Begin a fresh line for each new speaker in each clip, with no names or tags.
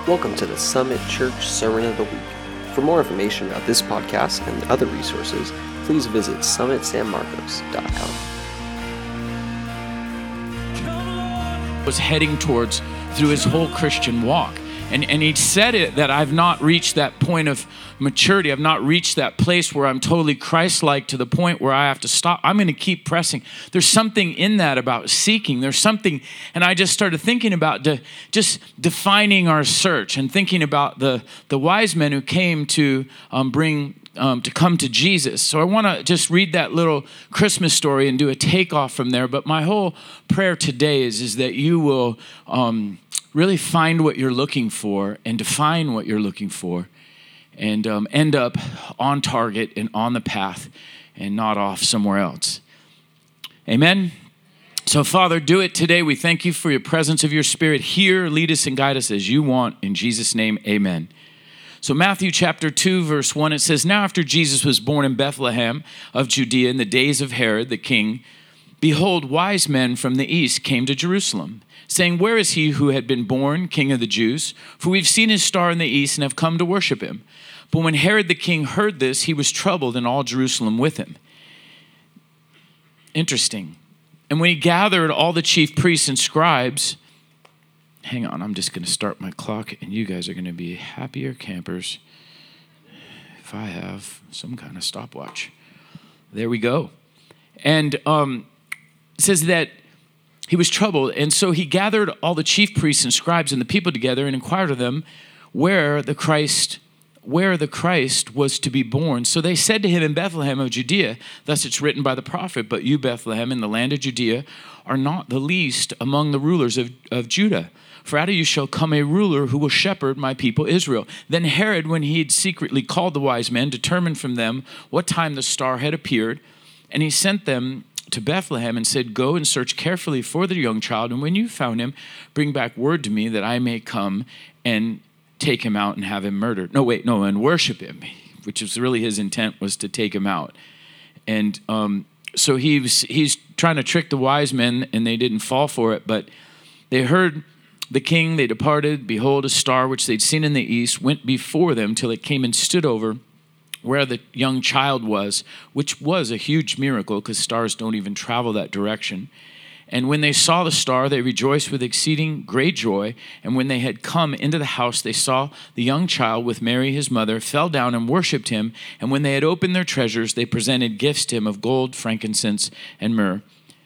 Welcome to the Summit Church Sermon of the Week. For more information about this podcast and other resources, please visit summitsanmarcos.com.
Was heading towards through his whole Christian walk. And he said it that I've not reached that point of maturity. I've not reached that place where I'm totally Christ-like to the point where I have to stop. I'm going to keep pressing. There's something in that about seeking. There's something, and I just started thinking about just defining our search and thinking about the wise men who came to come to Jesus. So I want to just read that little Christmas story and do a takeoff from there. But my whole prayer today is that you will really find what you're looking for and define what you're looking for and end up on target and on the path and not off somewhere else. Amen? So, Father, do it today. We thank you for your presence of your Spirit here. Lead us and guide us as you want. In Jesus' name, amen. So Matthew chapter 2, verse 1, it says, "Now after Jesus was born in Bethlehem of Judea in the days of Herod the king, behold, wise men from the east came to Jerusalem, saying, 'Where is he who had been born King of the Jews? For we've seen his star in the east and have come to worship him.' But when Herod the king heard this, he was troubled, and all Jerusalem with him." Interesting. "And when he gathered all the chief priests and scribes," hang on, I'm just going to start my clock, and you guys are going to be happier campers if I have some kind of stopwatch. There we go. And it says that he was troubled, and so he gathered all the chief priests and scribes and the people together and inquired of them where the Christ was to be born. So they said to him, "In Bethlehem of Judea, thus it's written by the prophet, but you, Bethlehem, in the land of Judea, are not the least among the rulers of Judah. For out of you shall come a ruler who will shepherd my people Israel." Then Herod, when he had secretly called the wise men, determined from them what time the star had appeared, and he sent them to Bethlehem and said, "Go and search carefully for the young child, and when you found him, bring back word to me that I may come and take him out and have him murdered." And worship him, which was really his intent, was to take him out. And so he's trying to trick the wise men, and they didn't fall for it, but they heard the king, they departed. Behold, a star which they'd seen in the east went before them till it came and stood over where the young child was, which was a huge miracle because stars don't even travel that direction. And when they saw the star, they rejoiced with exceeding great joy. And when they had come into the house, they saw the young child with Mary his mother, fell down and worshipped him. And when they had opened their treasures, they presented gifts to him of gold, frankincense, and myrrh.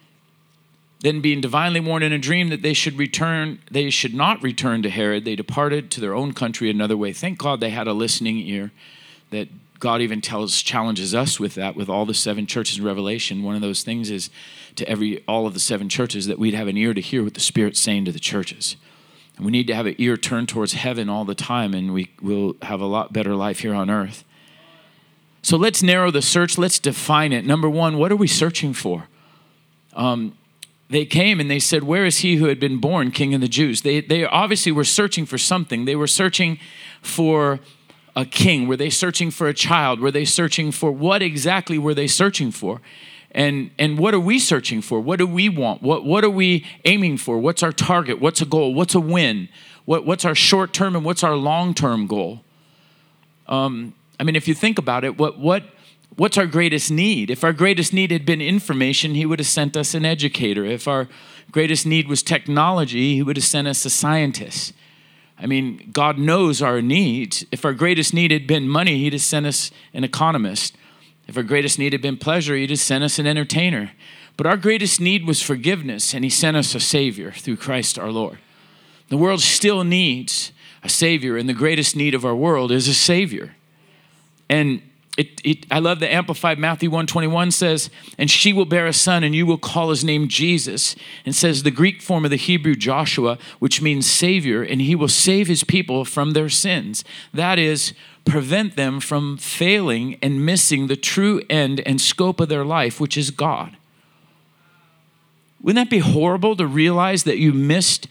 Then being divinely warned in a dream that they should not return to Herod, they departed to their own country another way. Thank God they had a listening ear, that God even challenges us with that, with all the 7 churches in Revelation. One of those things is to all of the 7 churches that we'd have an ear to hear what the Spirit's saying to the churches. And we need to have an ear turned towards heaven all the time, and we will have a lot better life here on earth. So let's narrow the search. Let's define it. Number 1, what are we searching for? They came and they said, "Where is he who had been born King of the Jews?" They obviously were searching for something. They were searching for a king. Were they searching for a child? Were they searching for what exactly were they searching for? And what are we searching for? What do we want? What are we aiming for? What's our target? What's a goal? What's a win? What's our short-term and what's our long-term goal? If you think about it, what's our greatest need? If our greatest need had been information, he would have sent us an educator. If our greatest need was technology, he would have sent us a scientist. God knows our needs. If our greatest need had been money, he'd have sent us an economist. If our greatest need had been pleasure, he'd have sent us an entertainer. But our greatest need was forgiveness, and he sent us a Savior through Christ our Lord. The world still needs a Savior, and the greatest need of our world is a Savior. And I love the Amplified Matthew 1:21 says, "And she will bear a son, and you will call his name Jesus." And says the Greek form of the Hebrew Joshua, which means Savior, and he will save his people from their sins. That is, prevent them from failing and missing the true end and scope of their life, which is God. Wouldn't that be horrible to realize that you missed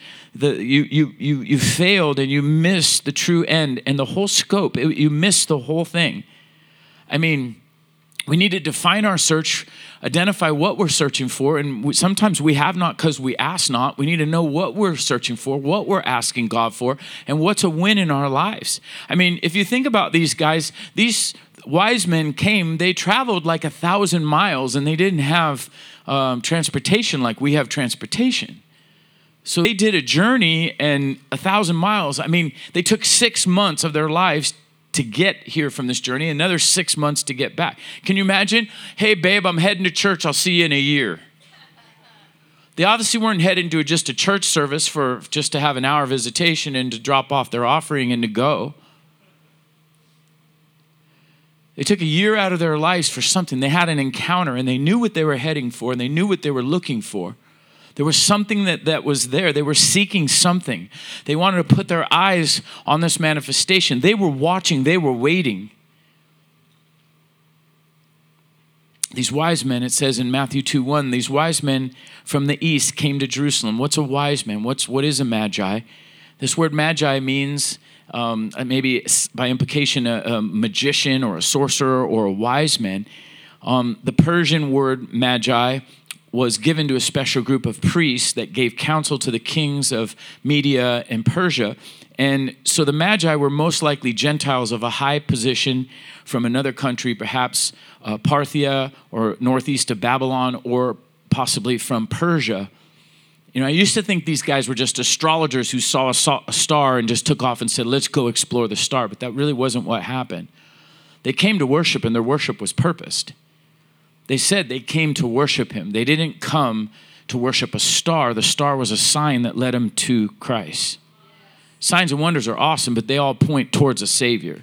you failed and you missed the true end and the whole scope? You missed the whole thing. We need to define our search, identify what we're searching for, and sometimes we have not because we ask not. We need to know what we're searching for, what we're asking God for, and what's a win in our lives. I mean, if you think about these guys, these wise men came, they traveled like 1,000 miles, and they didn't have transportation like we have transportation. So they did a journey and 1,000 miles. I mean, they took 6 months of their lives to get here from this journey, another 6 months to get back. Can you imagine? Hey, babe, I'm heading to church. I'll see you in a year. They obviously weren't heading to just a church service for just to have an hour visitation and to drop off their offering and to go. They took a year out of their lives for something. They had an encounter, and they knew what they were heading for, and they knew what they were looking for. There was something that was there. They were seeking something. They wanted to put their eyes on this manifestation. They were watching. They were waiting. These wise men, it says in Matthew 2:1, these wise men from the east came to Jerusalem. What's a wise man? What is a magi? This word magi means maybe by implication a magician or a sorcerer or a wise man. The Persian word magi was given to a special group of priests that gave counsel to the kings of Media and Persia. And so the Magi were most likely Gentiles of a high position from another country, perhaps Parthia or northeast of Babylon, or possibly from Persia. You know, I used to think these guys were just astrologers who saw a star and just took off and said, let's go explore the star. But that really wasn't what happened. They came to worship, and their worship was purposed. They said they came to worship him. They didn't come to worship a star. The star was a sign that led them to Christ. Signs and wonders are awesome, but they all point towards a Savior.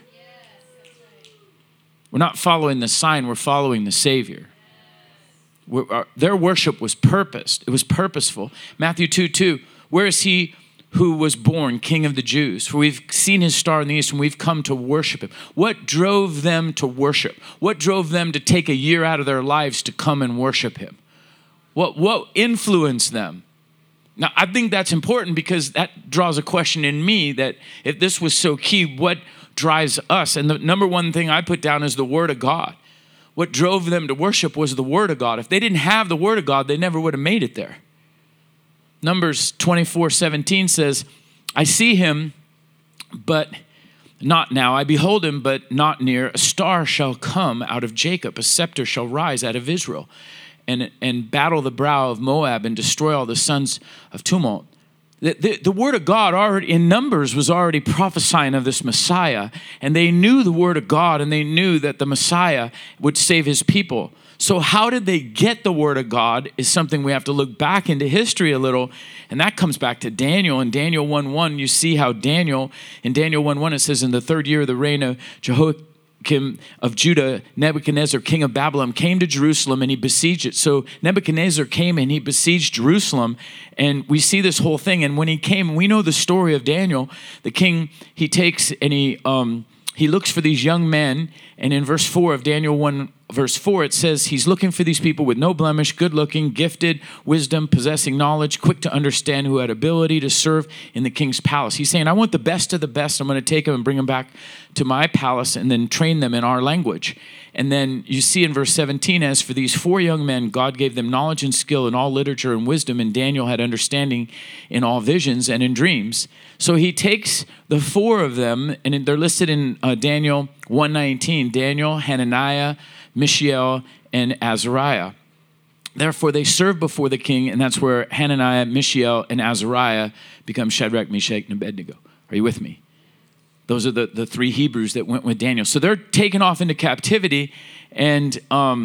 We're not following the sign, we're following the Savior. Their worship was purposed. It was purposeful. Matthew 2:2, where is he who was born King of the Jews? For we've seen his star in the east and we've come to worship him. What drove them to worship? What drove them to take a year out of their lives to come and worship him? What influenced them? Now, I think that's important because that draws a question in me that if this was so key, what drives us? And the number one thing I put down is the Word of God. What drove them to worship was the Word of God. If they didn't have the Word of God, they never would have made it there. Numbers 24:17 says, I see him, but not now. I behold him, but not near. A star shall come out of Jacob. A scepter shall rise out of Israel and battle the brow of Moab and destroy all the sons of tumult. The word of God already in Numbers was already prophesying of this Messiah. And they knew the word of God, and they knew that the Messiah would save his people. So how did they get the word of God is something we have to look back into history a little. And that comes back to Daniel. In Daniel 1:1, you see how in Daniel 1:1, it says, in the 3rd year of the reign of Jehoiakim of Judah, Nebuchadnezzar, king of Babylon, came to Jerusalem and he besieged it. So Nebuchadnezzar came and he besieged Jerusalem. And we see this whole thing. And when he came, we know the story of Daniel. The king, he takes and he looks for these young men. And in verse 4 of Daniel 1, verse 4, it says he's looking for these people with no blemish, good looking, gifted, wisdom, possessing knowledge, quick to understand, who had ability to serve in the king's palace. He's saying, I want the best of the best. I'm going to take them and bring them back to my palace and then train them in our language. And then you see in verse 17, as for these 4 young men, God gave them knowledge and skill in all literature and wisdom, and Daniel had understanding in all visions and in dreams. So he takes the 4 of them, and they're listed in Daniel 1:19, Daniel, Hananiah, Mishael, and Azariah. Therefore, they served before the king, and that's where Hananiah, Mishael, and Azariah become Shadrach, Meshach, and Abednego. Are you with me? Those are the 3 Hebrews that went with Daniel. So they're taken off into captivity, and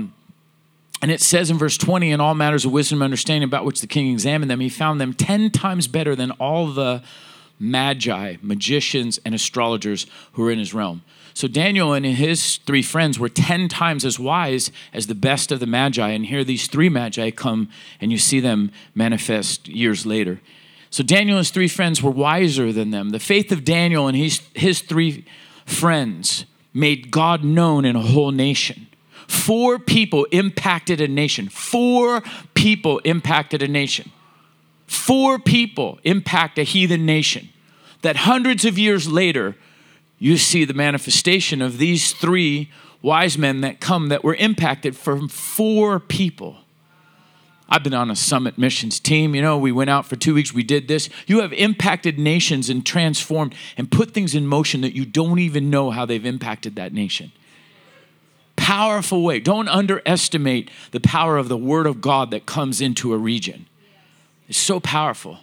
it says in verse 20, in all matters of wisdom and understanding about which the king examined them, he found them 10 times better than all the magi, magicians, and astrologers who were in his realm. So Daniel and his 3 friends were 10 times as wise as the best of the magi. And here these 3 magi come, and you see them manifest years later. So Daniel and his 3 friends were wiser than them. The faith of Daniel and his 3 friends made God known in a whole nation. 4 people impacted a nation. 4 people impacted a nation. 4 people impact a heathen nation. That hundreds of years later, you see the manifestation of these 3 wise men that come that were impacted from 4 people. I've been on a summit missions team. We went out for 2 weeks. We did this. You have impacted nations and transformed and put things in motion that you don't even know how they've impacted that nation. Powerful way. Don't underestimate the power of the word of God that comes into a region. It's so powerful.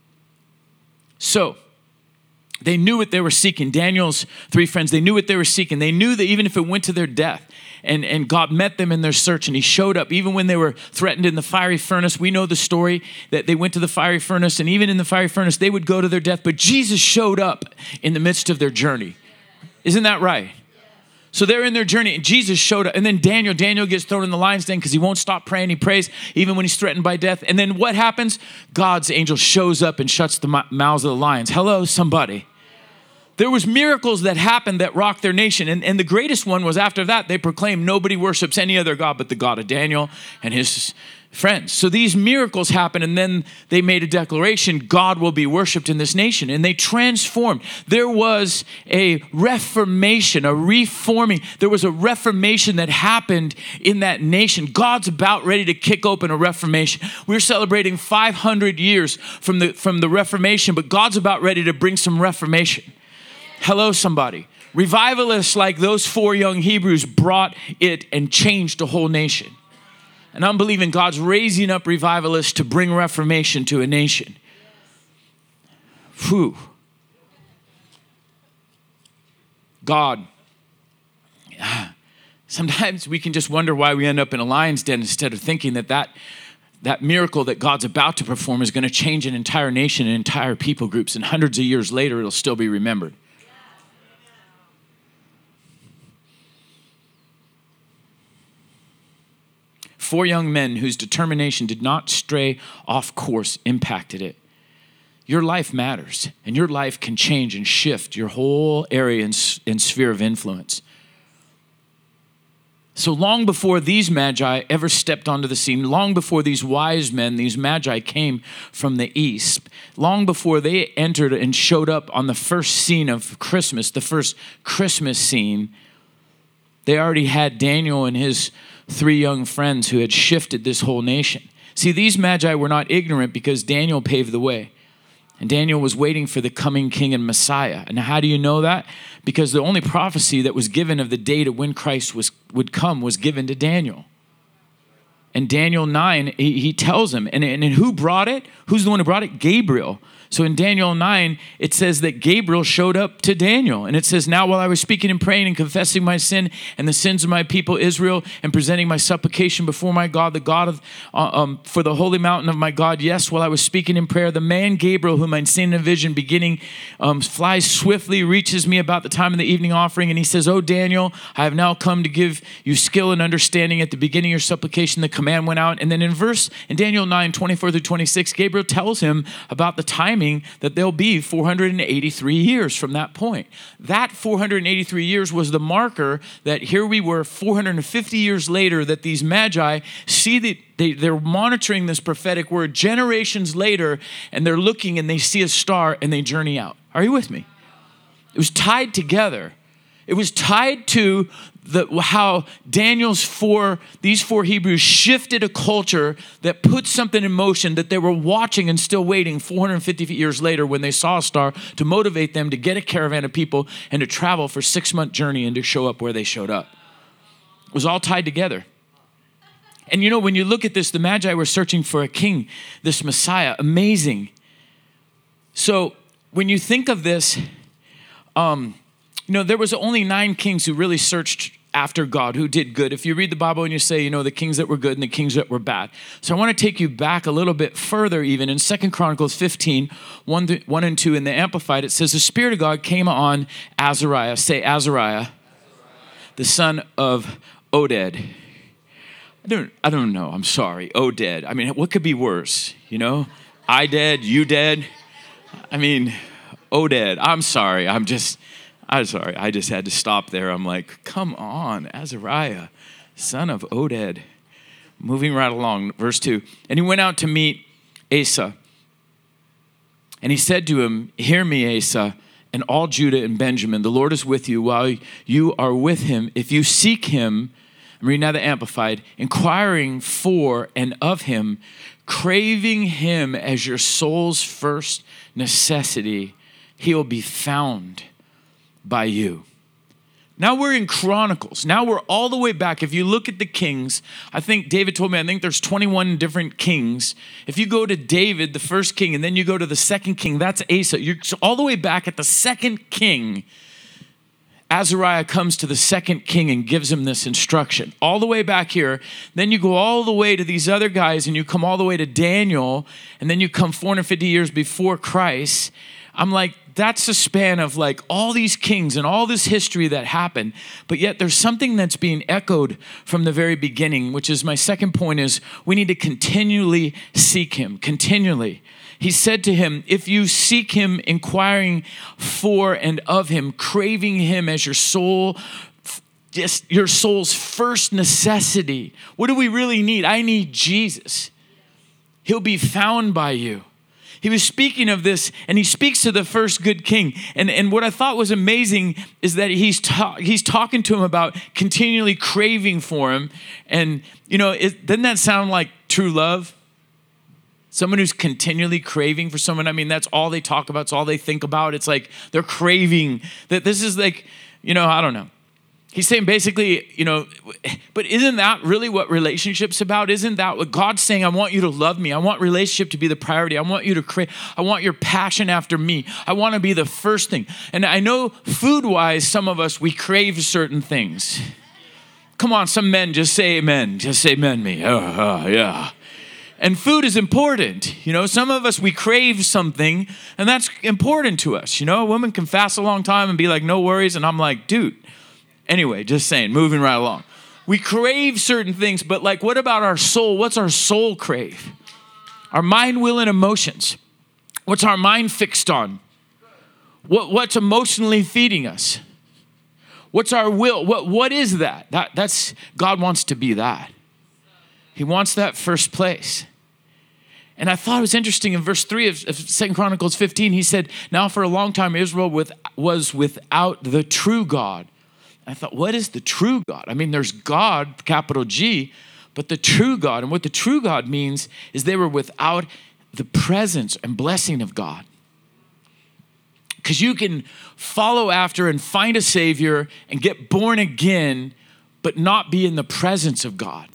So, they knew what they were seeking. Daniel's 3 friends, they knew what they were seeking. They knew that even if it went to their death, and God met them in their search, and he showed up even when they were threatened in the fiery furnace. We know the story that they went to the fiery furnace, and even in the fiery furnace, they would go to their death, but Jesus showed up in the midst of their journey. Isn't that right? So they're in their journey, and Jesus showed up. And then Daniel gets thrown in the lion's den because he won't stop praying. He prays even when he's threatened by death. And then what happens? God's angel shows up and shuts the mouths of the lions. Hello, somebody. There was miracles that happened that rocked their nation. And the greatest one was after that, they proclaimed nobody worships any other God but the God of Daniel and his friends. So these miracles happened, and then they made a declaration, God will be worshiped in this nation. And they transformed. There was a reformation, a reforming. There was a reformation that happened in that nation. God's about ready to kick open a reformation. We're celebrating 500 years from the Reformation, but God's about ready to bring some reformation. Hello, somebody. Revivalists like those 4 young Hebrews brought it and changed a whole nation. And I'm believing God's raising up revivalists to bring reformation to a nation. Whew. God. Sometimes we can just wonder why we end up in a lion's den instead of thinking that miracle that God's about to perform is going to change an entire nation and entire people groups. And hundreds of years later, it'll still be remembered. 4 young men whose determination did not stray off course impacted it. Your life matters, and your life can change and shift your whole area and sphere of influence. So long before these magi ever stepped onto the scene, long before these wise men, these magi came from the east, long before they entered and showed up on the first scene of Christmas, the first Christmas scene, they already had Daniel and his 3 young friends who had shifted this whole nation. See, these magi were not ignorant because Daniel paved the way. And Daniel was waiting for the coming king and Messiah. And how do you know that? Because the only prophecy that was given of the date of when Christ would come was given to Daniel. And Daniel 9, he tells him. And who brought it? Who's the one who brought it? Gabriel. So in Daniel 9, it says that Gabriel showed up to Daniel. And it says, now while I was speaking and praying and confessing my sin and the sins of my people Israel and presenting my supplication before my God, the God of, for the holy mountain of my God, yes, while I was speaking in prayer, the man Gabriel, whom I'd seen in a vision beginning, flies swiftly, reaches me about the time of the evening offering. And he says, oh, Daniel, I have now come to give you skill and understanding. At the beginning of your supplication, the command went out. And then in Daniel 9, 24 through 26, Gabriel tells him about the time that there'll be 483 years from that point. That 483 years was the marker that here we were 450 years later that these magi see that they're monitoring this prophetic word generations later, and they're looking and they see a star and they journey out. Are you with me? It was tied together. It was tied to how these 4 Hebrews shifted a culture that put something in motion that they were watching and still waiting 450 years later when they saw a star to motivate them to get a caravan of people and to travel for a 6-month journey and to show up where they showed up. It was all tied together. And when you look at this, the Magi were searching for a king, this Messiah, amazing. So when you think of this, there was only 9 kings who really searched after God, who did good. If you read the Bible and you say, the kings that were good and the kings that were bad. So I want to take you back a little bit further even. In 2 Chronicles 15, 1 and 2 in the Amplified, it says, the Spirit of God came on Azariah. Say Azariah. The son of Oded. I don't know. I'm sorry. Oded. I mean, what could be worse? I dead, you dead. I mean, Oded. I'm sorry. I just had to stop there. I'm like, come on, Azariah, son of Oded. Moving right along, verse 2. And he went out to meet Asa. And he said to him, hear me, Asa, and all Judah and Benjamin. The Lord is with you while you are with him. If you seek him, I'm reading now the Amplified, inquiring for and of him, craving him as your soul's first necessity, he will be found by you. Now we're in Chronicles. Now we're all the way back. If you look at the kings, I think David told me, I think there's 21 different kings. If you go to David, the first king, and then you go to the second king, that's Asa. You're all the way back at the second king. Azariah comes to the second king and gives him this instruction. All the way back here. Then you go all the way to these other guys and you come all the way to Daniel. And then you come 450 years before Christ. I'm like, that's a span of like all these kings and all this history that happened. But yet there's something that's being echoed from the very beginning, which is my second point is we need to continually seek him, continually. He said to him, if you seek him, inquiring for and of him, craving him as your soul, just your soul's first necessity. What do we really need? I need Jesus. He'll be found by you. He was speaking of this, and he speaks to the first good king. And what I thought was amazing is that he's talking to him about continually craving for him. And, you know, doesn't that sound like true love? Someone who's continually craving for someone. I mean, that's all they talk about. It's all they think about. It's like they're craving. That this is like, you know, I don't know. He's saying basically, you know, but isn't that really what relationship's about? Isn't that what God's saying? I want you to love me. I want relationship to be the priority. I want you to crave. I want your passion after me. I want to be the first thing. And I know food-wise, some of us, we crave certain things. Come on, some men, just say amen. Just say amen me. Yeah. And food is important. You know, some of us, we crave something, and that's important to us. You know, a woman can fast a long time and be like, no worries. And I'm like, dude. Anyway, just saying, moving right along. We crave certain things, but like, what about our soul? What's our soul crave? Our mind, will, and emotions. What's our mind fixed on? What's emotionally feeding us? What's our will? What is that? That's God wants to be that. He wants that first place. And I thought it was interesting in verse 3 of 2 Chronicles 15, he said, now for a long time Israel was without the true God. I thought, what is the true God? I mean, there's God, capital G, but the true God. And what the true God means is they were without the presence and blessing of God. Because you can follow after and find a Savior and get born again, but not be in the presence of God.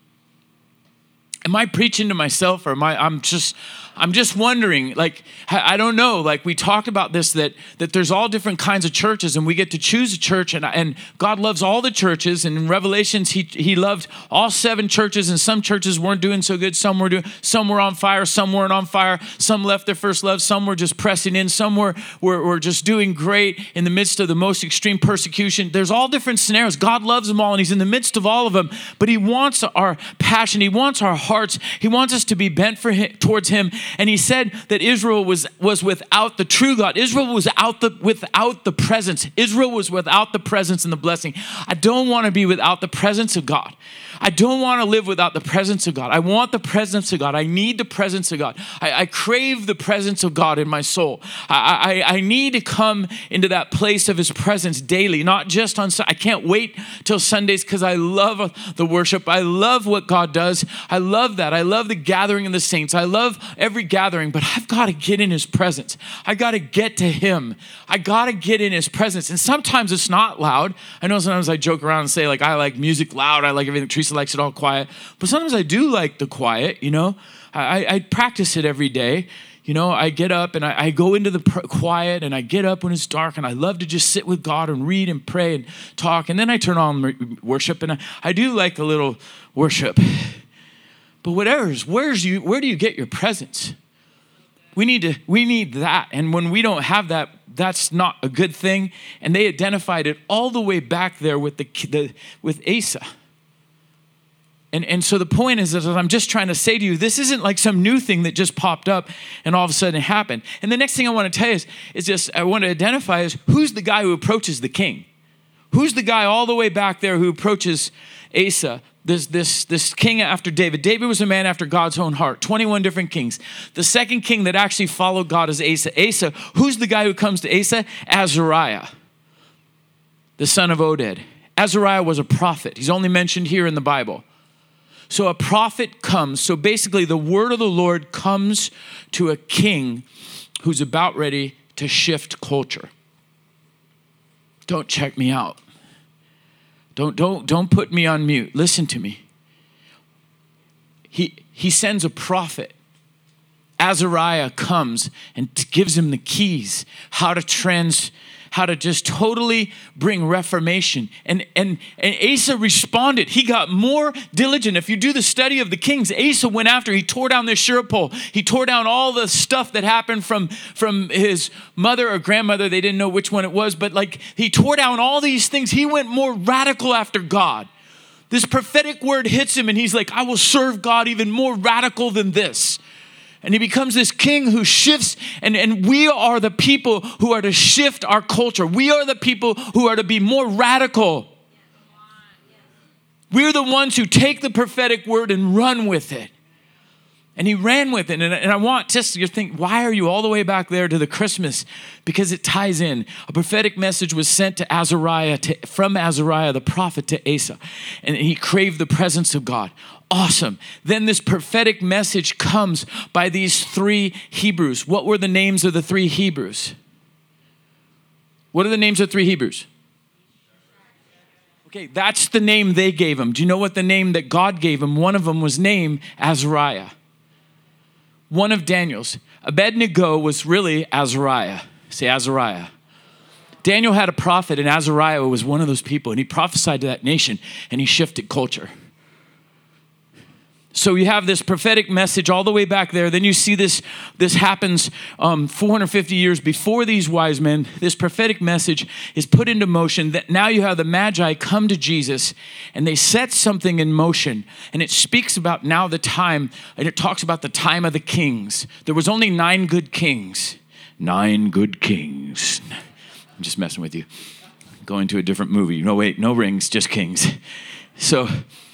Am I preaching to myself, or I'm just wondering, like, I don't know, like we talked about this, that there's all different kinds of churches and we get to choose a church, and God loves all the churches, and in Revelations, he loved all 7 churches, and some churches weren't doing so good, some were on fire, some weren't on fire, some left their first love, some were just pressing in, some were just doing great in the midst of the most extreme persecution. There's all different scenarios. God loves them all, and he's in the midst of all of them, but he wants our passion, he wants our hearts, he wants us to be bent towards him. And he said that Israel was without the true God. Israel was without the presence. Israel was without the presence and the blessing. I don't want to be without the presence of God. I don't want to live without the presence of God. I want the presence of God. I need the presence of God. I crave the presence of God in my soul. I need to come into that place of his presence daily, not just on Sunday. I can't wait till Sundays because I love the worship. I love what God does. I love that. I love the gathering of the saints. I love every gathering, but I've got to get in his presence. I got to get to him. I got to get in his presence. And sometimes it's not loud. I know sometimes I joke around and say, like, I like music loud. I like everything. Teresa likes it all quiet. But sometimes I do like the quiet, you know. I practice it every day. You know, I get up and I go into the quiet, and I get up when it's dark, and I love to just sit with God and read and pray and talk. And then I turn on worship, and I do like a little worship. But where do you get your presence? We need that. And when we don't have that, that's not a good thing. And they identified it all the way back there with with Asa. And so the point is that I'm just trying to say to you, this isn't like some new thing that just popped up and all of a sudden it happened. And the next thing I want to tell you is just, I want to identify is who's the guy who approaches the king? Who's the guy all the way back there who approaches Asa? this king after David. David was a man after God's own heart, 21 different kings. The second king that actually followed God is Asa. Asa, who's the guy who comes to Asa? Azariah, the son of Oded. Azariah was a prophet. He's only mentioned here in the Bible. So a prophet comes. So basically the word of the Lord comes to a king who's about ready to shift culture. Don't check me out. Don't put me on mute. Listen to me. He sends a prophet. Azariah comes and gives him the keys, how to just totally bring reformation. And Asa responded. He got more diligent. If you do the study of the kings, Asa went after, he tore down the Asherah pole. He tore down all the stuff that happened from his mother or grandmother. They didn't know which one it was, but he tore down all these things. He went more radical after God. This prophetic word hits him and he's like, I will serve God even more radical than this. And he becomes this king who shifts, and we are the people who are to shift our culture. We are the people who are to be more radical. We're the ones who take the prophetic word and run with it. And he ran with it. And I want just you think, why are you all the way back there to the Christmas? Because it ties in. A prophetic message was sent to Azariah, from Azariah, the prophet, to Asa. And he craved the presence of God. Awesome. Then this prophetic message comes by these three Hebrews. What were the names of the three Hebrews? What are the names of three Hebrews? Okay, that's the name they gave him. Do you know what the name that God gave him? One of them was named Azariah. One of Daniel's. Abednego was really Azariah. Say Azariah. Daniel had a prophet, and Azariah was one of those people, and he prophesied to that nation, and he shifted culture. So you have this prophetic message all the way back there. Then you see this happens 450 years before these wise men. This prophetic message is put into motion. That now you have the Magi come to Jesus and they set something in motion. And it speaks about now the time, and it talks about the time of the kings. There was only 9 good kings. 9 good kings. I'm just messing with you. Going to a different movie. No, wait, no rings, just kings. So,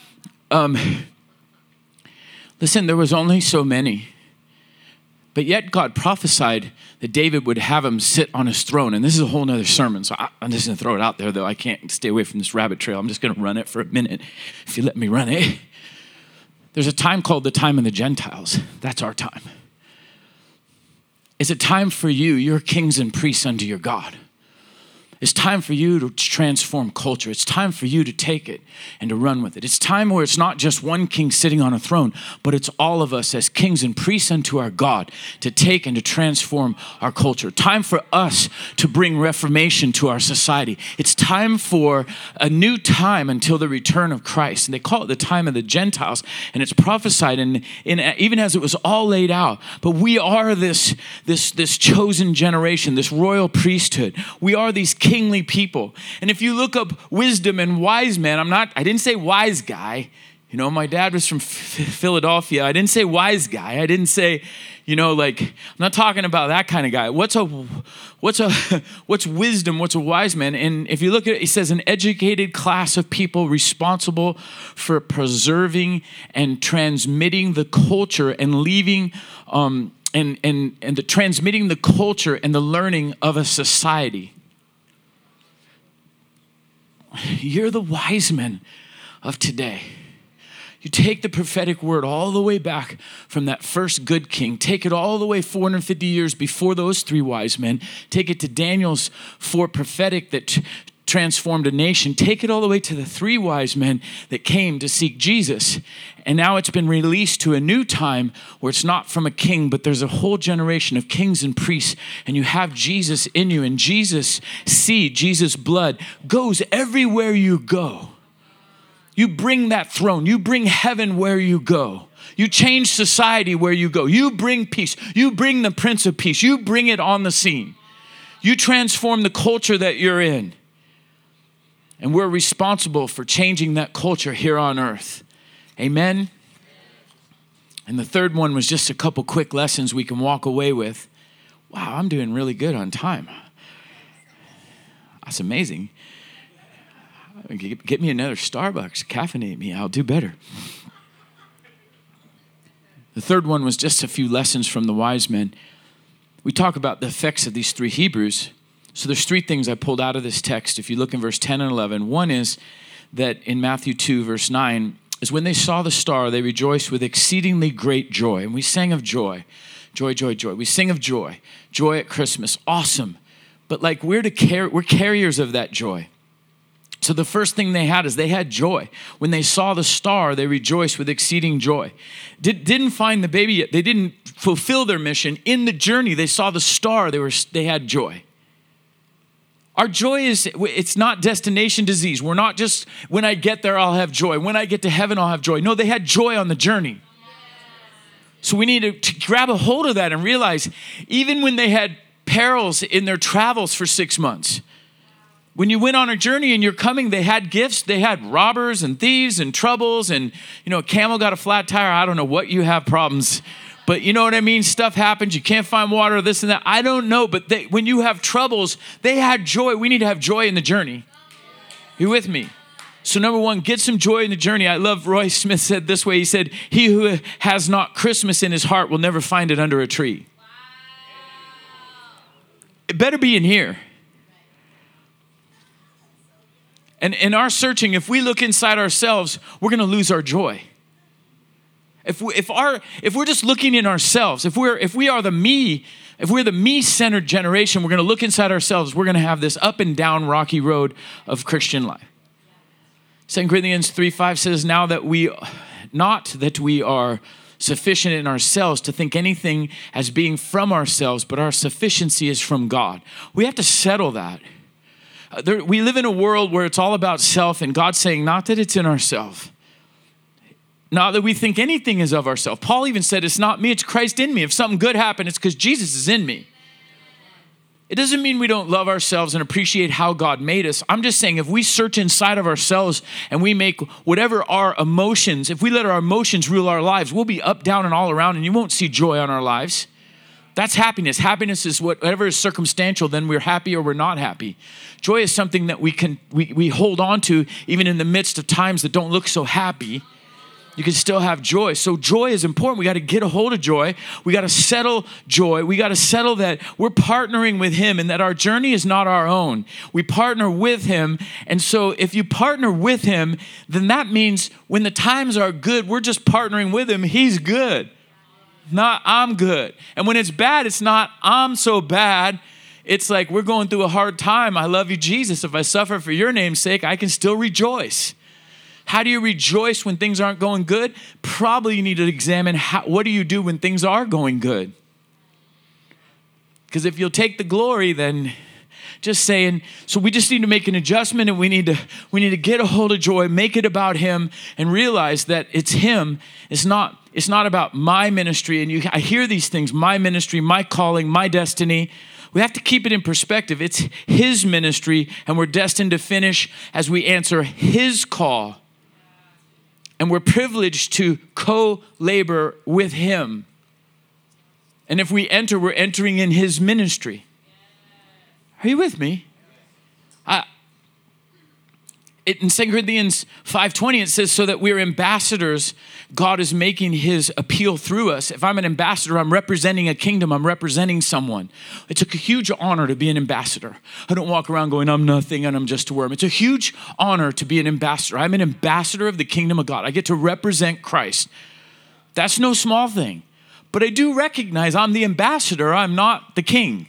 listen, there was only so many. But yet God prophesied that David would have him sit on his throne. And this is a whole nother sermon. So I'm just going to throw it out there, though. I can't stay away from this rabbit trail. I'm just going to run it for a minute, if you let me run it. There's a time called the time of the Gentiles. That's our time. It's a time for you. You're kings and priests unto your God. It's time for you to transform culture. It's time for you to take it and to run with it. It's time where it's not just one king sitting on a throne, but it's all of us as kings and priests unto our God to take and to transform our culture. Time for us to bring reformation to our society. It's time for a new time until the return of Christ. And they call it the time of the Gentiles. And it's prophesied in even as it was all laid out. But we are this chosen generation, this royal priesthood. We are these kingly people. And if you look up wisdom and wise men, I didn't say wise guy. You know, my dad was from Philadelphia. I didn't say wise guy. I didn't say, I'm not talking about that kind of guy. What's wisdom? What's a wise man? And if you look at it, it says an educated class of people responsible for preserving and transmitting the culture and leaving, transmitting the culture and the learning of a society. You're the wise men of today. You take the prophetic word all the way back from that first good king. Take it all the way 450 years before those 3 wise men. Take it to Daniel's 4 prophetic that transformed a nation. Take it all the way to the 3 wise men that came to seek Jesus. And now it's been released to a new time where it's not from a king, but there's a whole generation of kings and priests, and you have Jesus in you, and Jesus' seed, Jesus' blood goes everywhere you go. You bring that throne. You bring heaven where you go. You change society where you go. You bring peace. You bring the Prince of Peace. You bring it on the scene. You transform the culture that you're in. And we're responsible for changing that culture here on earth. Amen? And the third one was just a couple quick lessons we can walk away with. Wow, I'm doing really good on time. That's amazing. Get me another Starbucks. Caffeinate me. I'll do better. The third one was just a few lessons from the wise men. We talk about the effects of these three Hebrews. So there's three things I pulled out of this text. If you look in verse 10 and 11, one is that in Matthew 2, verse 9, is when they saw the star, they rejoiced with exceedingly great joy. And we sang of joy. Joy, joy, joy. We sing of joy. Joy at Christmas. Awesome. But like we're carriers of that joy. So the first thing they had is they had joy. When they saw the star, they rejoiced with exceeding joy. Didn't find the baby yet. They didn't fulfill their mission. In the journey, they saw the star. They had joy. Our joy it's not destination disease. We're not just, when I get there, I'll have joy. When I get to heaven, I'll have joy. No, they had joy on the journey. So we need to grab a hold of that and realize, even when they had perils in their travels for 6 months, when you went on a journey and you're coming, they had gifts. They had robbers and thieves and troubles. And, a camel got a flat tire. I don't know what you have problems. But you know what I mean? Stuff happens. You can't find water, this and that. I don't know. But when you have troubles, they had joy. We need to have joy in the journey. You with me? So number one, get some joy in the journey. I love Roy Smith said this way. He said, he who has not Christmas in his heart will never find it under a tree. It better be in here. And in our searching, if we look inside ourselves, we're going to lose our joy. If we're just looking in ourselves, if we're the me-centered generation, we're going to look inside ourselves. We're going to have this up and down rocky road of Christian life. 2 Corinthians 3:5 says, "Now that we are sufficient in ourselves to think anything as being from ourselves, but our sufficiency is from God." We have to settle that. We live in a world where it's all about self, and God's saying, not that it's in ourselves. Not that we think anything is of ourselves. Paul even said, it's not me, it's Christ in me. If something good happened, it's because Jesus is in me. It doesn't mean we don't love ourselves and appreciate how God made us. I'm just saying if we search inside of ourselves and we make whatever our emotions, if we let our emotions rule our lives, we'll be up, down, and all around, and you won't see joy on our lives. That's happiness. Happiness is whatever is circumstantial, then we're happy or we're not happy. Joy is something that we hold on to even in the midst of times that don't look so happy. You can still have joy. So joy is important. We got to get a hold of joy. We got to settle joy. We got to settle that we're partnering with him and that our journey is not our own. We partner with him. And so if you partner with him, then that means when the times are good, we're just partnering with him. He's good. Not I'm good. And when it's bad, it's not I'm so bad. It's like we're going through a hard time. I love you, Jesus. If I suffer for your name's sake, I can still rejoice. How do you rejoice when things aren't going good? Probably you need to examine what do you do when things are going good? Because if you'll take the glory, then just saying, so we just need to make an adjustment, and we need to get a hold of joy, make it about him, and realize that it's him. It's not about my ministry. And I hear these things, my ministry, my calling, my destiny. We have to keep it in perspective. It's his ministry, and we're destined to finish as we answer his call. And we're privileged to co-labor with him. And if we enter, we're entering in his ministry. Are you with me? In 2 Corinthians 5:20, it says, so that we're ambassadors, God is making his appeal through us. If I'm an ambassador, I'm representing a kingdom. I'm representing someone. It's a huge honor to be an ambassador. I don't walk around going, I'm nothing and I'm just a worm. It's a huge honor to be an ambassador. I'm an ambassador of the kingdom of God. I get to represent Christ. That's no small thing. But I do recognize I'm the ambassador. I'm not the king.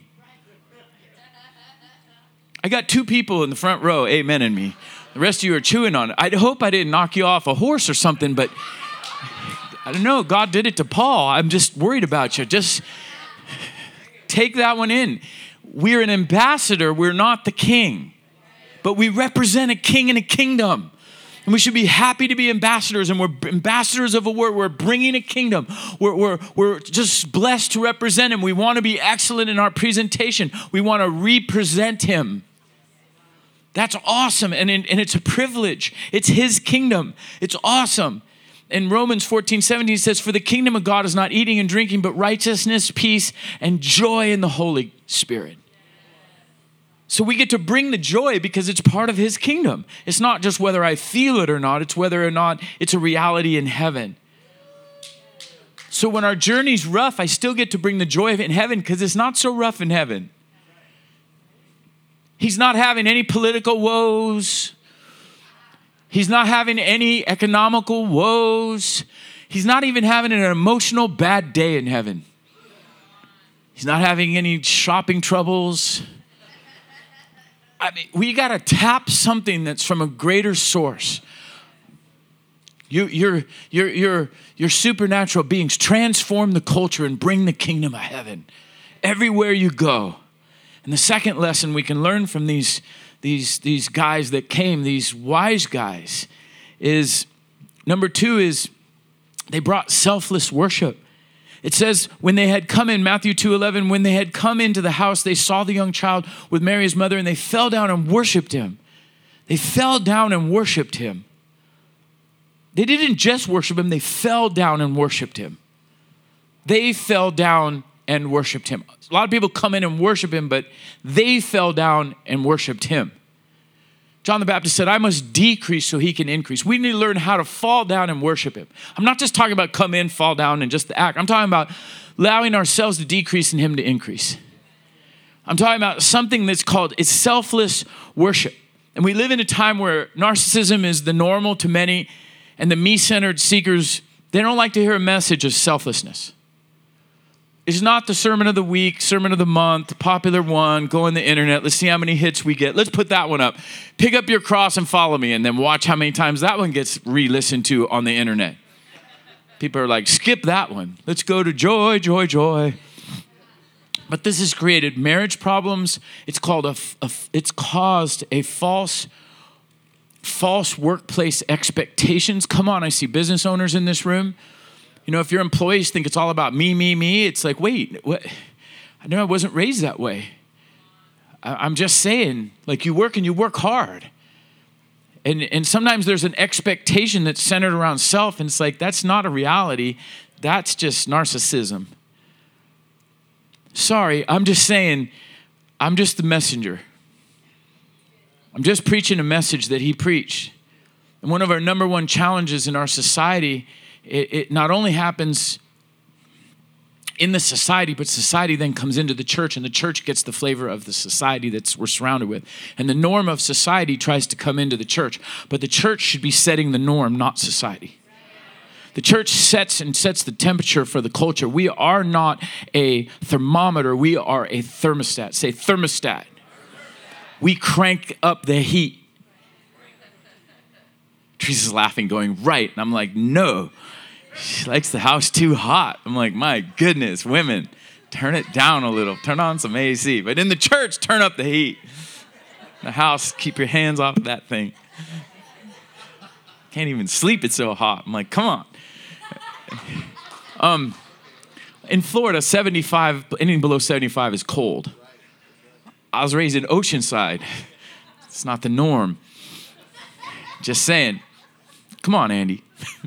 I got two people in the front row, amen in me. The rest of you are chewing on it. I hope I didn't knock you off a horse or something, but I don't know. God did it to Paul. I'm just worried about you. Just take that one in. We're an ambassador. We're not the king, but we represent a king and a kingdom. And we should be happy to be ambassadors, and we're ambassadors of a word. We're bringing a kingdom. We're just blessed to represent him. We want to be excellent in our presentation. We want to represent him. That's awesome, and it's a privilege. It's his kingdom. It's awesome. In Romans 14:17, it says, for the kingdom of God is not eating and drinking, but righteousness, peace, and joy in the Holy Spirit. So we get to bring the joy because it's part of his kingdom. It's not just whether I feel it or not. It's whether or not it's a reality in heaven. So when our journey's rough, I still get to bring the joy of it in heaven because it's not so rough in heaven. He's not having any political woes. He's not having any economical woes. He's not even having an emotional bad day in heaven. He's not having any shopping troubles. I mean, we got to tap something that's from a greater source. Your supernatural beings transform the culture and bring the kingdom of heaven everywhere you go. And the second lesson we can learn from these guys that came, these wise guys, is number 2 is they brought selfless worship. It says when they had come in, Matthew 2:11, when they had come into the house, they saw the young child with Mary his mother, and they fell down and worshiped him. They fell down and worshiped him. They didn't just worship him, they fell down and worshiped him. They fell down and worshiped him. A lot of people come in and worship him, but they fell down and worshiped him. John the Baptist said, I must decrease so he can increase. We need to learn how to fall down and worship him. I'm not just talking about come in, fall down, and just the act. I'm talking about allowing ourselves to decrease and him to increase. I'm talking about something that's called, it's selfless worship. And we live in a time where narcissism is the normal to many, and the me-centered seekers, they don't like to hear a message of selflessness. It's not the sermon of the week, sermon of the month, popular one, go on the internet, let's see how many hits we get. Let's put that one up. Pick up your cross and follow me, and then watch how many times that one gets re-listened to on the internet. People are like, skip that one. Let's go to joy, joy, joy. But this has created marriage problems. It's caused a false workplace expectations. Come on, I see business owners in this room. You know, if your employees think it's all about me, it's like, wait, what? I know I wasn't raised that way. I'm just saying, like, you work and you work hard. And sometimes there's an expectation that's centered around self, and it's like, that's not a reality. That's just narcissism. Sorry, I'm just saying, I'm just the messenger. I'm just preaching a message that he preached. And one of our number one challenges in our society, it not only happens in the society, but society then comes into the church, and the church gets the flavor of the society that we're surrounded with. And the norm of society tries to come into the church, but the church should be setting the norm, not society. The church sets the temperature for the culture. We are not a thermometer, we are a thermostat. Say thermostat. We crank up the heat. Teresa's laughing, going, right. And I'm like, no. She likes the house too hot. I'm like, my goodness, women, turn it down a little. Turn on some AC. But in the church, turn up the heat. The house, keep your hands off of that thing. Can't even sleep, it's so hot. I'm like, come on. In Florida, 75, anything below 75 is cold. I was raised in Oceanside. It's not the norm. Just saying. Come on, Andy.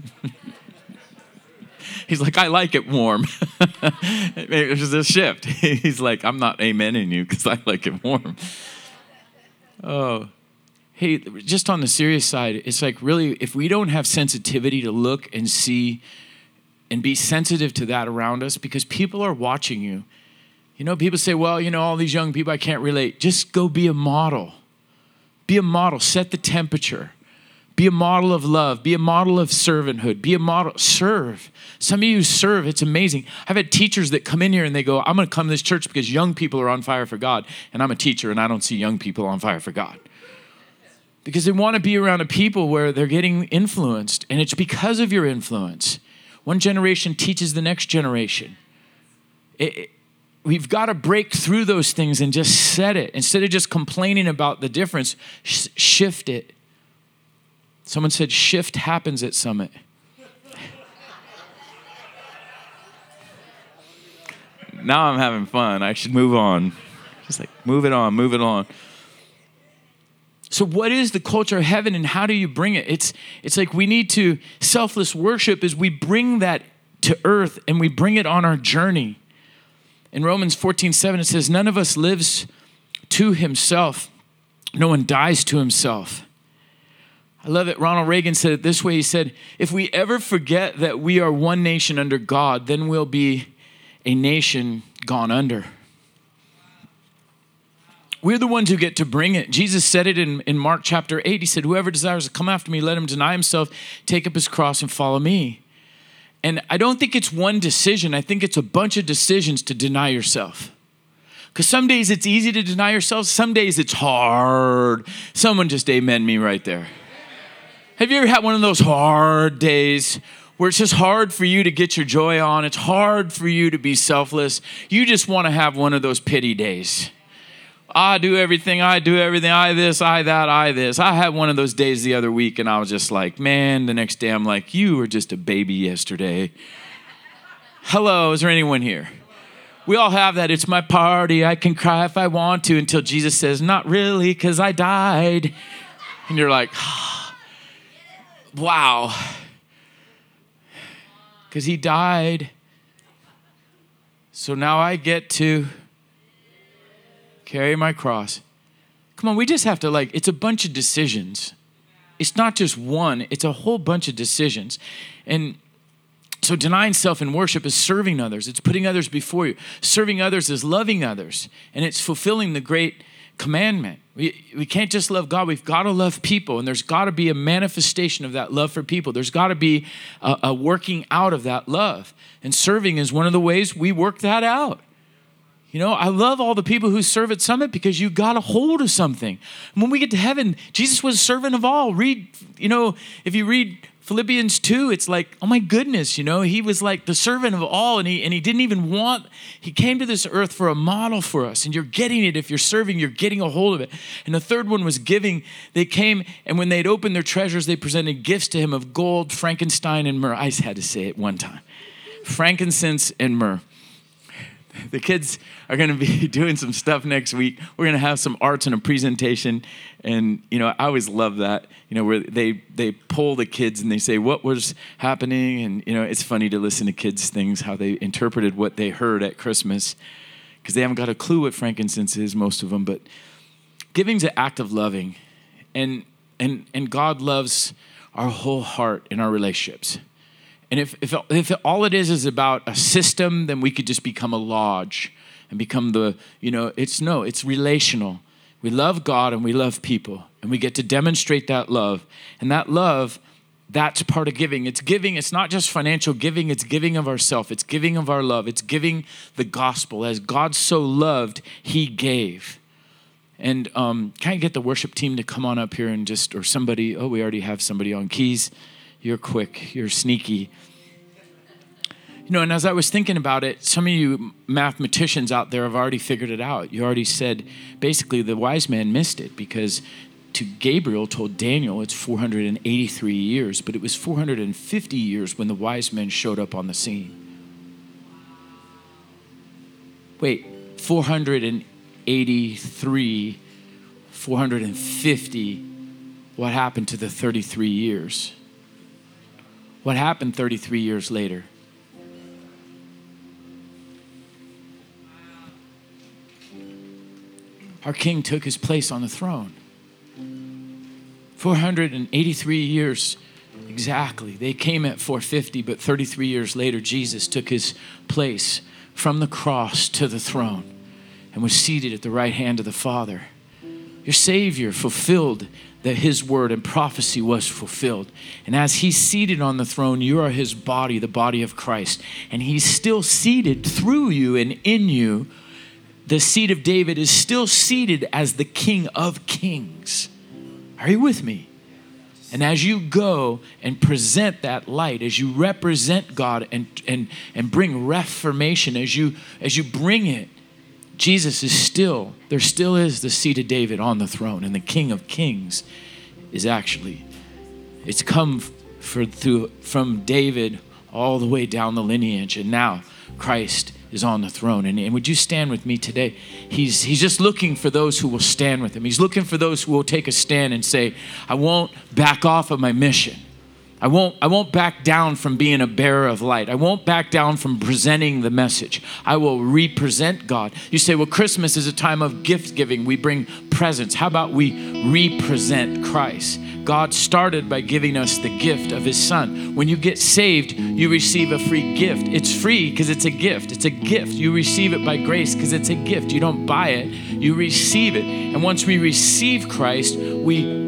He's like, I like it warm. There's a shift. He's like, I'm not amening you because I like it warm. Oh, hey, just on the serious side, it's like really, if we don't have sensitivity to look and see and be sensitive to that around us, because people are watching you. You know, people say, well, you know, all these young people, I can't relate. Just go be a model. Be a model. Set the temperature. Be a model of love. Be a model of servanthood. Be a model. Serve. Some of you serve. It's amazing. I've had teachers that come in here and they go, I'm going to come to this church because young people are on fire for God. And I'm a teacher and I don't see young people on fire for God. Because they want to be around a people where they're getting influenced. And it's because of your influence. One generation teaches the next generation. We've got to break through those things and just set it. Instead of just complaining about the difference, shift it. Someone said shift happens at Summit. Now I'm having fun. I should move on. Just like, move it on, move it on. So what is the culture of heaven and how do you bring it? It's like we need to, selfless worship is we bring that to earth and we bring it on our journey. In Romans 14:7, it says, none of us lives to himself. No one dies to himself. I love it. Ronald Reagan said it this way. He said, if we ever forget that we are one nation under God, then we'll be a nation gone under. We're the ones who get to bring it. Jesus said it in Mark chapter 8. He said, whoever desires to come after me, let him deny himself, take up his cross and follow me. And I don't think it's one decision. I think it's a bunch of decisions to deny yourself. Because some days it's easy to deny yourself. Some days it's hard. Someone just amen me right there. Have you ever had one of those hard days where it's just hard for you to get your joy on? It's hard for you to be selfless. You just want to have one of those pity days. I do everything, I this, I that, I this. I had one of those days the other week and I was just like, man, the next day I'm like, you were just a baby yesterday. Hello, is there anyone here? We all have that. It's my party. I can cry if I want to until Jesus says, not really, because I died. And you're like, wow. Because he died. So now I get to carry my cross. Come on, we just have to it's a bunch of decisions. It's not just one, it's a whole bunch of decisions. And so denying self in worship is serving others. It's putting others before you. Serving others is loving others. And it's fulfilling the great commandment. We can't just love God. We've got to love people. And there's got to be a manifestation of that love for people. There's got to be a working out of that love. And serving is one of the ways we work that out. You know, I love all the people who serve at Summit because you got a hold of something. And when we get to heaven, Jesus was a servant of all. If you read Philippians 2, it's like, oh my goodness, he was like the servant of all, and he didn't even he came to this earth for a model for us, and you're getting it. If you're serving, you're getting a hold of it. And the third one was giving. They came, and when they'd opened their treasures, they presented gifts to him of gold, frankincense, and myrrh. I just had to say it one time. Frankincense and myrrh. The kids are going to be doing some stuff next week. We're going to have some arts and a presentation. And, I always love that, where they poll the kids and they say, what was happening? And, it's funny to listen to kids' things, how they interpreted what they heard at Christmas, because they haven't got a clue what frankincense is, most of them. But giving's an act of loving. And God loves our whole heart in our relationships. And if all it is about a system, then we could just become a lodge and become it's relational. We love God and we love people, and we get to demonstrate that love. And that love, that's part of giving. It's giving. It's not just financial giving. It's giving of ourself. It's giving of our love. It's giving the gospel. As God so loved, he gave. And can I get the worship team to come on up here and or somebody, we already have somebody on keys. You're quick. You're sneaky. And as I was thinking about it, some of you mathematicians out there have already figured it out. You already said, basically, the wise man missed it because Gabriel told Daniel it's 483 years, but it was 450 years when the wise men showed up on the scene. Wait, 483, 450, what happened to the 33 years? What happened 33 years later? Our king took his place on the throne. 483 years exactly. They came at 450, but 33 years later, Jesus took his place from the cross to the throne and was seated at the right hand of the Father. Your Savior fulfilled that his word and prophecy was fulfilled. And as he's seated on the throne, you are his body, the body of Christ. And he's still seated through you and in you. The seed of David is still seated as the King of Kings. Are you with me? And as you go and present that light, as you represent God and bring reformation, as you bring it, Jesus is still, there still is the seed of David on the throne, and the King of Kings is actually, it's come from David all the way down the lineage, and now Christ is on the throne. And would you stand with me today? He's just looking for those who will stand with him. He's looking for those who will take a stand and say, I won't back off of my mission. I won't back down from being a bearer of light. I won't back down from presenting the message. I will represent God. You say, well, Christmas is a time of gift giving. We bring presents. How about we represent Christ? God started by giving us the gift of his son. When you get saved, you receive a free gift. It's free because it's a gift. It's a gift. You receive it by grace because it's a gift. You don't buy it, you receive it. And once we receive Christ, we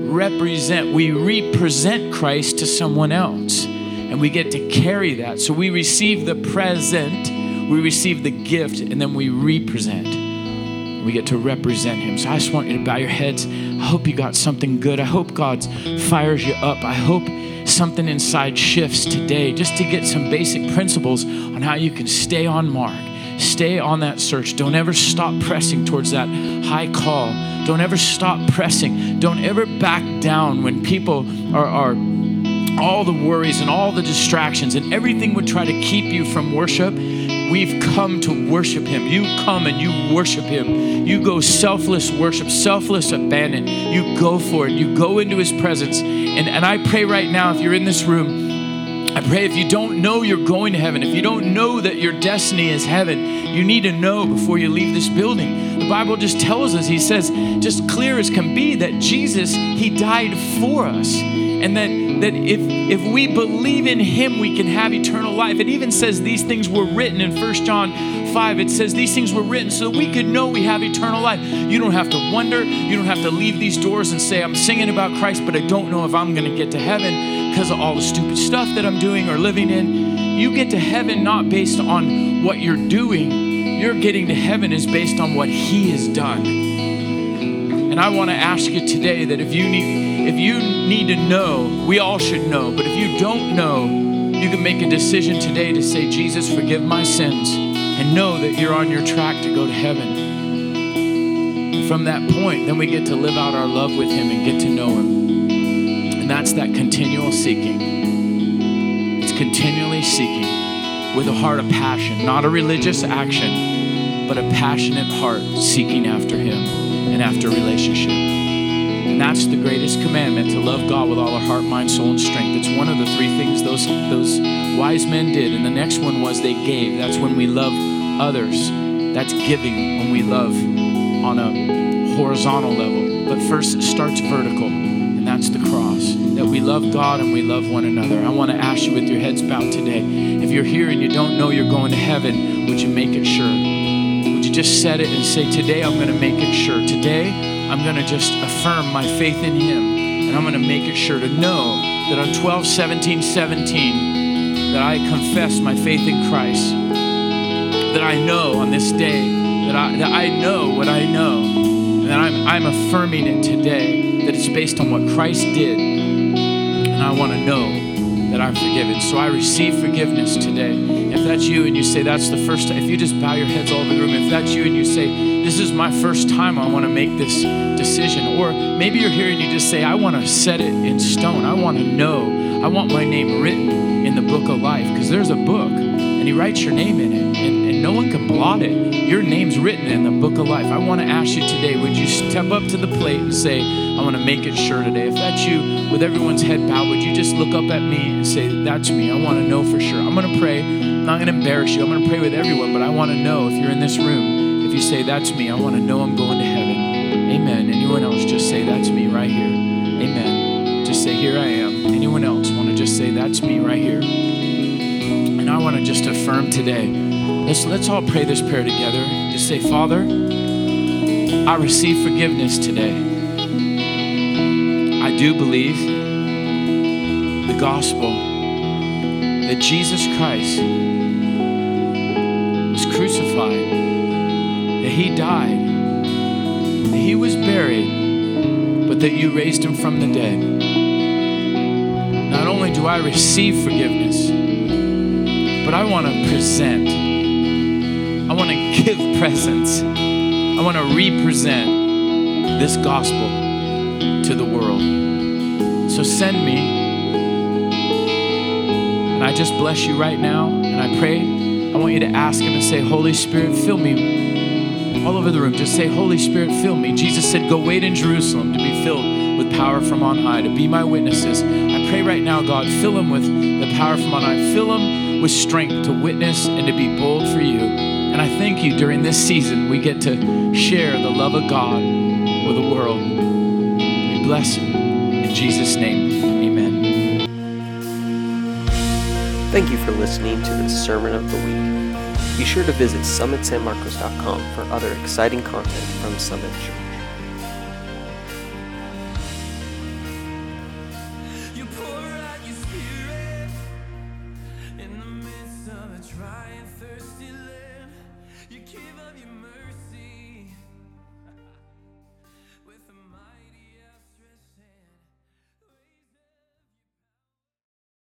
represent Christ to someone else. And we get to carry that. So we receive the present, we receive the gift, and then we represent. We get to represent him. So I just want you to bow your heads. I hope you got something good. I hope God fires you up. I hope something inside shifts today, just to get some basic principles on how you can stay on mark. Stay on that search. Don't ever stop pressing towards that high call. Don't ever stop pressing. Don't ever back down when people are all the worries and all the distractions and everything would try to keep you from worship. We've come to worship him. You come and you worship him. You go selfless worship, selfless abandon. You go for it. You go into his presence. And I pray right now, if you're in this room, I pray if you don't know you're going to heaven, if you don't know that your destiny is heaven, you need to know before you leave this building. The Bible just tells us, he says, just clear as can be, that Jesus, he died for us. And that if we believe in him, we can have eternal life. It even says these things were written in 1 John 5. It says these things were written so that we could know we have eternal life. You don't have to wonder. You don't have to leave these doors and say, I'm singing about Christ, but I don't know if I'm going to get to heaven because of all the stupid stuff that I'm doing or living in. You get to heaven not based on what you're doing. Your getting to heaven is based on what he has done. And I want to ask you today that if you need to know, we all should know, but if you don't know, you can make a decision today to say, Jesus, forgive my sins, and know that you're on your track to go to heaven. And from that point, then we get to live out our love with him and get to know him. And that's that continual seeking. It's continually seeking with a heart of passion, not a religious action, but a passionate heart seeking after him and after relationship. And that's the greatest commandment, to love God with all our heart, mind, soul, and strength. It's one of the three things those wise men did. And the next one was they gave. That's when we love others. That's giving, when we love on a horizontal level. But first it starts vertical, and that's the cross. That we love God and we love one another. I want to ask you with your heads bowed today, if you're here and you don't know you're going to heaven, would you make it sure? Would you just set it and say, today I'm going to make it sure. Today I'm going to just affirm my faith in him, and I'm going to make it sure to know that on 12/17/17 that I confess my faith in Christ, that I know on this day that I know what I know, and that I'm affirming it today, that it's based on what Christ did, and I want to know that I'm forgiven. So I receive forgiveness today. If that's you and you say that's the first time, if you just bow your heads all over the room, if that's you and you say, this is my first time, I want to make this decision. Or maybe you're here and you just say, I want to set it in stone. I want to know. I want my name written in the book of life, because there's a book and he writes your name in it, and no one can blot it. Your name's written in the book of life. I want to ask you today, would you step up to the plate and say, I want to make it sure today. If that's you, with everyone's head bowed, would you just look up at me and say, that's me. I want to know for sure. I'm going to pray. I'm not going to embarrass you. I'm going to pray with everyone, but I want to know if you're in this room, if you say, that's me, I want to know I'm going to heaven. Amen. Anyone else, just say, that's me right here. Amen. Just say, here I am. Anyone else want to just say, that's me right here? And I want to just affirm today. Let's all pray this prayer together. Just say, Father, I receive forgiveness today. I do believe the gospel that Jesus Christ was crucified, that he died, that he was buried, but that you raised him from the dead. Not only do I receive forgiveness, but I want to present. I want to give presents. I want to represent this gospel to the world. So send me. And I just bless you right now. And I pray, I want you to ask him and say, Holy Spirit, fill me. All over the room, just say, Holy Spirit, fill me. Jesus said, go wait in Jerusalem to be filled with power from on high, to be my witnesses. I pray right now, God, fill them with the power from on high. Fill them with strength to witness and to be bold for you. And I thank you during this season, we get to share the love of God with the world. We bless you. In Jesus' name, amen.
Thank you for listening to the Sermon of the Week. Be sure to visit summitsanmarcos.com for other exciting content from Summit Church.
You pour out your spirit in the midst of a dry and thirsty land. You give of your mercy.